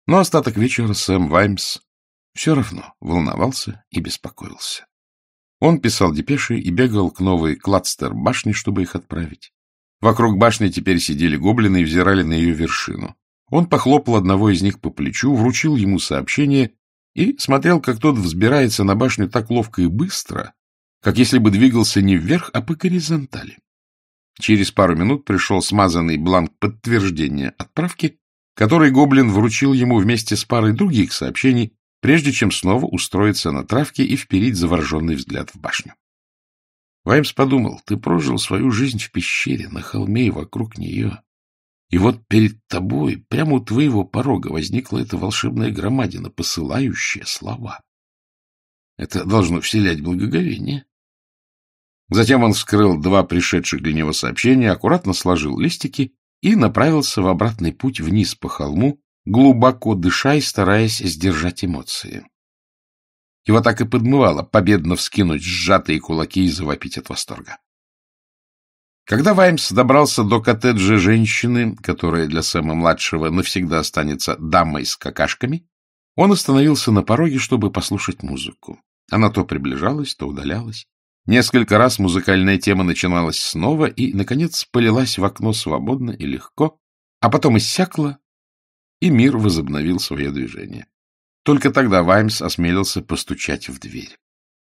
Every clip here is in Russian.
Но остаток вечера Сэм Ваймс все равно волновался и беспокоился. Он писал депеши и бегал к новой Кладстер-башне, чтобы их отправить. Вокруг башни теперь сидели гоблины и взирали на ее вершину. Он похлопал одного из них по плечу, вручил ему сообщение и смотрел, как тот взбирается на башню так ловко и быстро, как если бы двигался не вверх, а по горизонтали. Через пару минут пришел смазанный бланк подтверждения отправки, который гоблин вручил ему вместе с парой других сообщений, прежде чем снова устроиться на травке и вперить завороженный взгляд в башню. Ваймс подумал: ты прожил свою жизнь в пещере, на холме и вокруг нее. И вот перед тобой, прямо у твоего порога, возникла эта волшебная громадина, посылающая слова. Это должно вселять благоговение. Затем он вскрыл 2 пришедших для него сообщения, аккуратно сложил листики и направился в обратный путь вниз по холму, глубоко дыша и стараясь сдержать эмоции. Его так и подмывало победно вскинуть сжатые кулаки и завопить от восторга. Когда Ваймс добрался до коттеджа женщины, которая для Сэма-младшего навсегда останется дамой с какашками, он остановился на пороге, чтобы послушать музыку. Она то приближалась, то удалялась. Несколько раз музыкальная тема начиналась снова и, наконец, полилась в окно свободно и легко, а потом иссякла, и мир возобновил свое движение. Только тогда Ваймс осмелился постучать в дверь.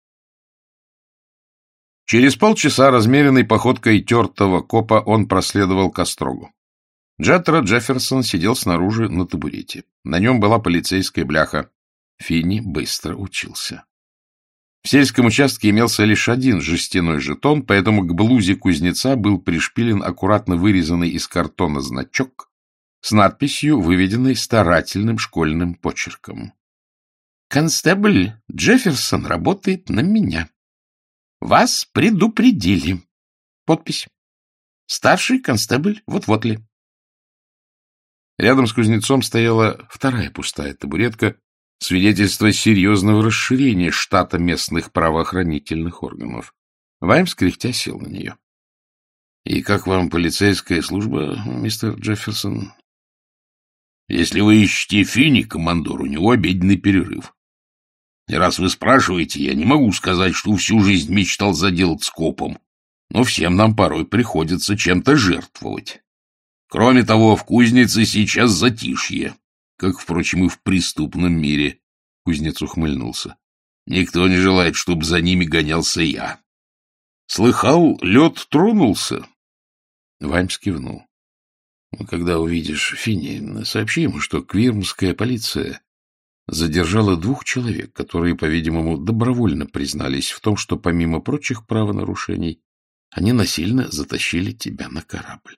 Через полчаса размеренной походкой тертого копа он проследовал к острогу. Джетро Джефферсон сидел снаружи на табурете. На нем была полицейская бляха. Финни быстро учился. В сельском участке имелся лишь один жестяной жетон, поэтому к блузе кузнеца был пришпилен аккуратно вырезанный из картона значок с надписью, выведенной старательным школьным почерком. «Констебль Джефферсон работает на меня. Вас предупредили». Подпись. «Старший констебль вот-вот-ли». Рядом с кузнецом стояла вторая пустая табуретка, свидетельство серьезного расширения штата местных правоохранительных органов. Ваймс, кряхтя, сел на нее. — И как вам полицейская служба, мистер Джефферсон? — Если вы ищете Финни, командор, у него обеденный перерыв. И раз вы спрашиваете, я не могу сказать, что всю жизнь мечтал заделаться копом, но всем нам порой приходится чем-то жертвовать. Кроме того, в кузнице сейчас затишье, как, впрочем, и в преступном мире. Кузнец ухмыльнулся. Никто не желает, чтобы за ними гонялся я. Слыхал, лед тронулся? Ваймс кивнул. Когда увидишь Финни, сообщи ему, что квирмская полиция задержала 2 человек, которые, по-видимому, добровольно признались в том, что, помимо прочих правонарушений, они насильно затащили тебя на корабль.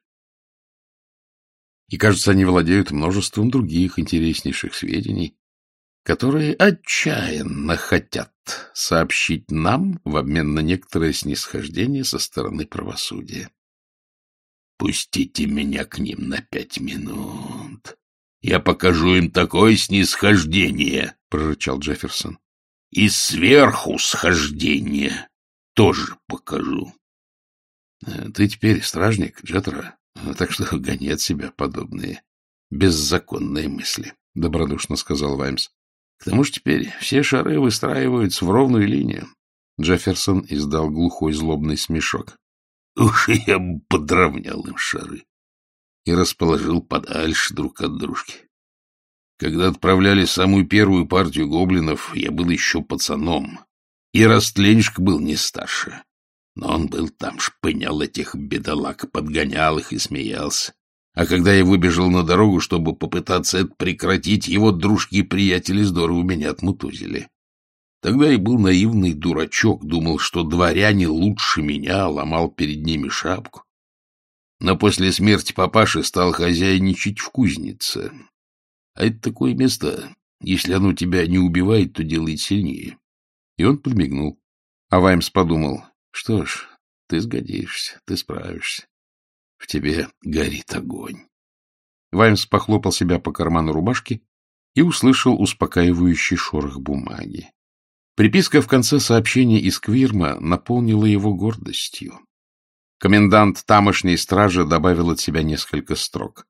И, кажется, они владеют множеством других интереснейших сведений, которые отчаянно хотят сообщить нам в обмен на некоторое снисхождение со стороны правосудия. Пустите меня к ним на 5 минут. Я покажу им такое снисхождение, — прорычал Джефферсон. И сверху схождение тоже покажу. Ты теперь стражник, Джетро, так что гони от себя подобные беззаконные мысли, — добродушно сказал Ваймс. К тому же теперь все шары выстраиваются в ровную линию. Джефферсон издал глухой злобный смешок. Уж я бы подровнял им шары и расположил подальше друг от дружки. Когда отправляли самую первую партию гоблинов, я был еще пацаном, и растленишка был не старше. Но он был там, шпынял этих бедолаг, подгонял их и смеялся. А когда я выбежал на дорогу, чтобы попытаться это прекратить, его дружки и приятели здорово меня отмутузили. Тогда я был наивный дурачок, думал, что дворяне лучше меня, ломал перед ними шапку. Но после смерти папаши стал хозяйничать в кузнице. А это такое место, если оно тебя не убивает, то делает сильнее. И он подмигнул. А Ваймс подумал, что ж, ты сгодишься, ты справишься. В тебе горит огонь. Ваймс похлопал себя по карману рубашки и услышал успокаивающий шорох бумаги. Приписка в конце сообщения из Квирма наполнила его гордостью. Комендант тамошней стражи добавил от себя несколько строк.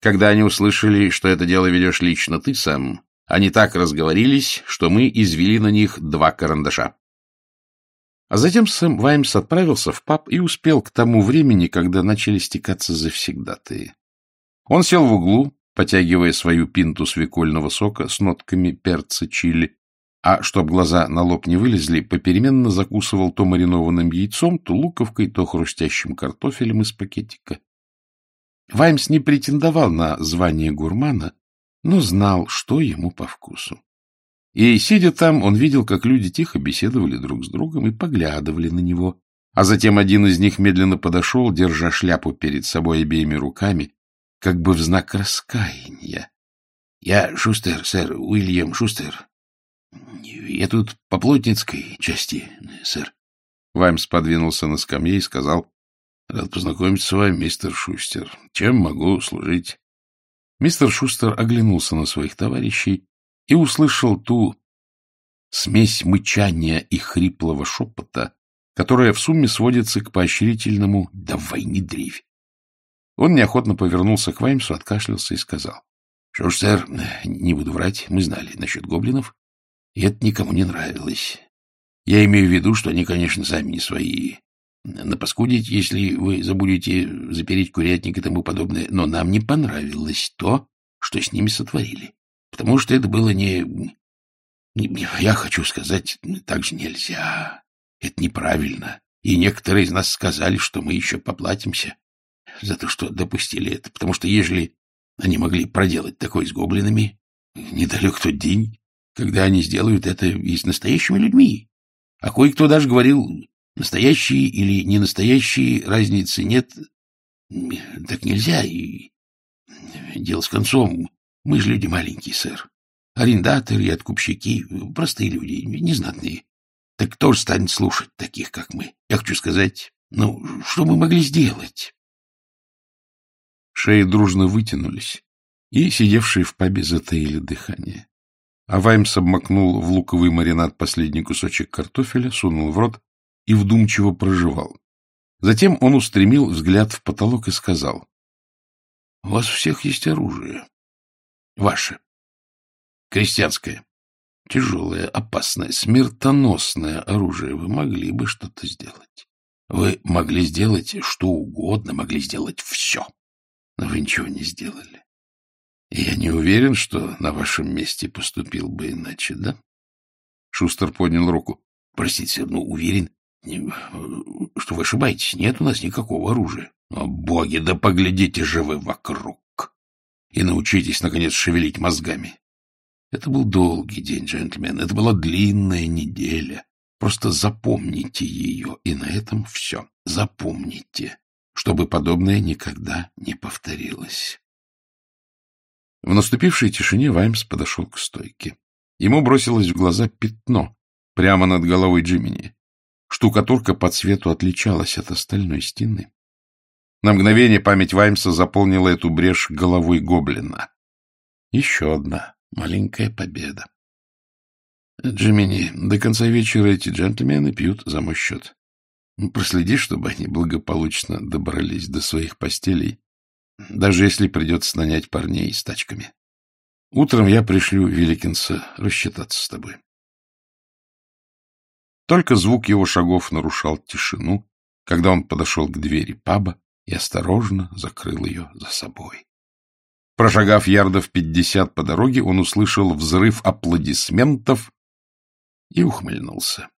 Когда они услышали, что это дело ведешь лично ты, Сэм, они так разговорились, что мы извели на них 2 карандаша. А затем Сэм Ваймс отправился в паб и успел к тому времени, когда начали стекаться завсегдатаи. Он сел в углу, потягивая свою пинту свекольного сока с нотками перца чили, а, чтоб глаза на лоб не вылезли, попеременно закусывал то маринованным яйцом, то луковкой, то хрустящим картофелем из пакетика. Ваймс не претендовал на звание гурмана, но знал, что ему по вкусу. И, сидя там, он видел, как люди тихо беседовали друг с другом и поглядывали на него, а затем один из них медленно подошел, держа шляпу перед собой обеими руками, как бы в знак раскаяния. — Я Шустер, сэр, Уильям Шустер. Я тут по плотницкой части, сэр. Ваймс подвинулся на скамье и сказал: — Рад познакомиться с вами, мистер Шустер. Чем могу служить? Мистер Шустер оглянулся на своих товарищей и услышал ту смесь мычания и хриплого шепота, которая в сумме сводится к поощрительному «давай, не дрейфь». Он неохотно повернулся к Ваймсу, откашлялся и сказал: — Что ж, сэр, не буду врать, мы знали насчет гоблинов, и это никому не нравилось. Я имею в виду, что они, конечно, сами не свои. Напаскудить, если вы забудете запереть курятник и тому подобное, но нам не понравилось то, что с ними сотворили. Потому что это было я хочу сказать, так же нельзя. Это неправильно. И некоторые из нас сказали, что мы еще поплатимся за то, что допустили это. Потому что ежели они могли проделать такое с гоблинами, недалек тот день, когда они сделают это и с настоящими людьми. А кое-кто даже говорил, настоящие или не настоящие, разницы нет. Так нельзя, и дело с концом. Мы же люди маленькие, сэр. Арендаторы и откупщики, простые люди, незнатные. Так кто же станет слушать таких, как мы? Я хочу сказать, что мы могли сделать? Шеи дружно вытянулись, и сидевшие в пабе затаили дыхание. А Ваймс обмакнул в луковый маринад последний кусочек картофеля, сунул в рот и вдумчиво прожевал. Затем он устремил взгляд в потолок и сказал: — У вас у всех есть оружие. Ваше. Крестьянское. Тяжелое, опасное, смертоносное оружие. Вы могли бы что-то сделать. Вы могли сделать что угодно, могли сделать все. Но вы ничего не сделали. И я не уверен, что на вашем месте поступил бы иначе, да? Шустер поднял руку. — Простите, сэр, уверен, что вы ошибаетесь. Нет у нас никакого оружия. О, боги, да поглядите же вы вокруг и научитесь, наконец, шевелить мозгами. Это был долгий день, джентльмен. Это была длинная неделя. Просто запомните ее, и на этом все. Запомните, чтобы подобное никогда не повторилось. В наступившей тишине Ваймс подошел к стойке. Ему бросилось в глаза пятно прямо над головой Джимини. Штукатурка по цвету отличалась от остальной стены. На мгновение память Ваймса заполнила эту брешь головой гоблина. Еще одна маленькая победа. Джимини, до конца вечера эти джентльмены пьют за мой счет. Проследи, чтобы они благополучно добрались до своих постелей, даже если придется нанять парней с тачками. Утром я пришлю Вилликинса рассчитаться с тобой. Только звук его шагов нарушал тишину, когда он подошел к двери паба и осторожно закрыл ее за собой. Прошагав ярдов 50 по дороге, он услышал взрыв аплодисментов и ухмыльнулся.